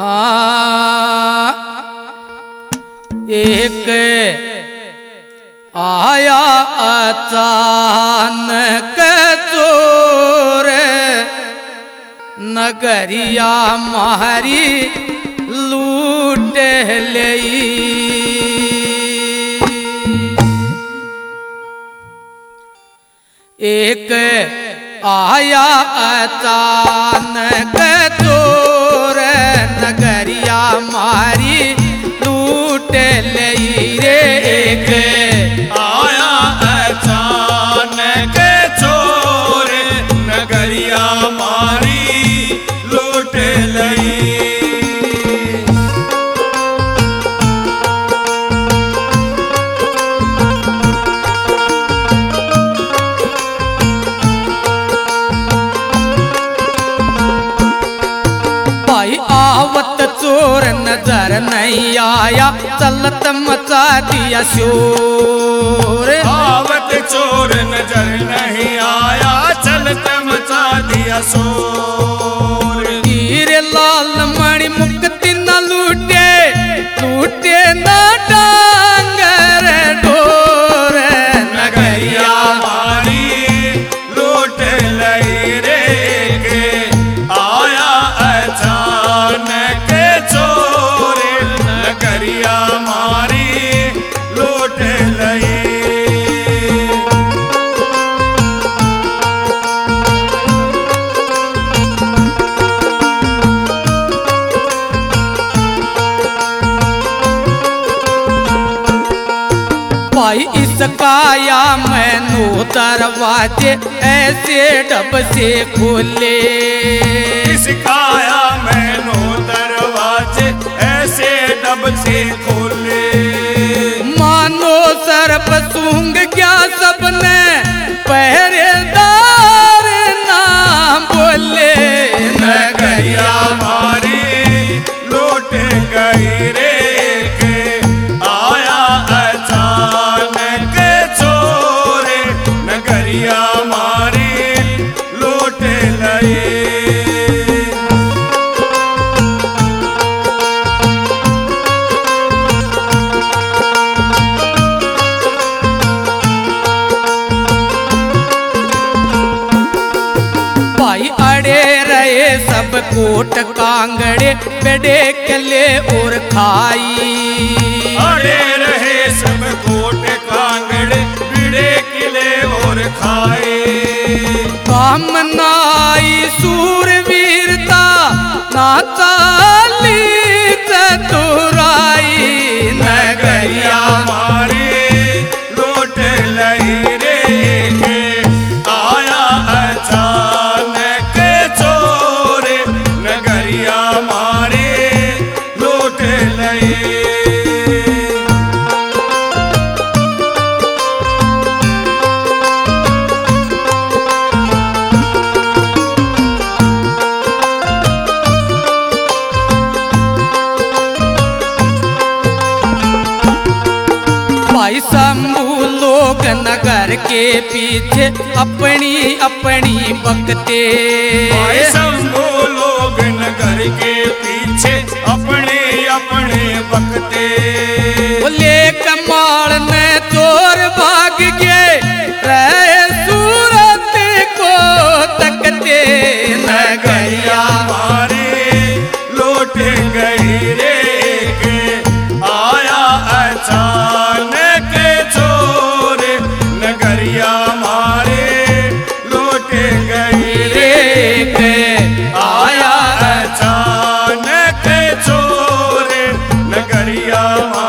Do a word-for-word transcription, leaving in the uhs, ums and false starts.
हाँ एक आया अचानक चोर नगरिया मारी लूट लई। एक आया अचानक चोर नगरिया मारी लूट लई रे। एक आया अचानक चोर नगरिया मारी लूट लई। आवत चोर नजर नहीं आया चलत मचा दिया शोर। आवत चोर नजर नहीं आया चलत मचा दिया शोर। तीर लाल मणि मुक्ति न लूटे लूटे न डांगर ढोर नगरिया मारी लूट लई रे। आया अचानक चोर नगरिया मारी लूट लई। भाई इस काया मैनू दरवाजे ऐसे डब से खोले। इस काया मैनू दरवाजे ऐसे डब से खोले। मानो सर्प सूंघ गया सबने पहरेदार ना बोले। नगरिया मारी लूट गई रे। आया अचानक चोर नगरिया मारी लूट लई। भाई अड़े रहे सब कोट कांगड़े बेड़े कले और खाई। अड़े रहे सब कोट कांगड़े बिड़े किले और खाए। काम नाई सूरवीरता ना चाली चतुराई। नगरिया मारी लूट लई रे। आया अचानक चोर नगरिया मारी लूट लई। भाई शंभू लोग नगर के पीछे अपनी अपनी बकते। भाई शंभू लोग नगर के पीछे अपने अपने बकते। बोले कमाल में चोर भाग गए रहे सूरत को तकते। नगरिया मारी लूट गई रे। आया अचानक चोर नगरिया मारे लूट गई रे। आया अचानक चोर नगरिया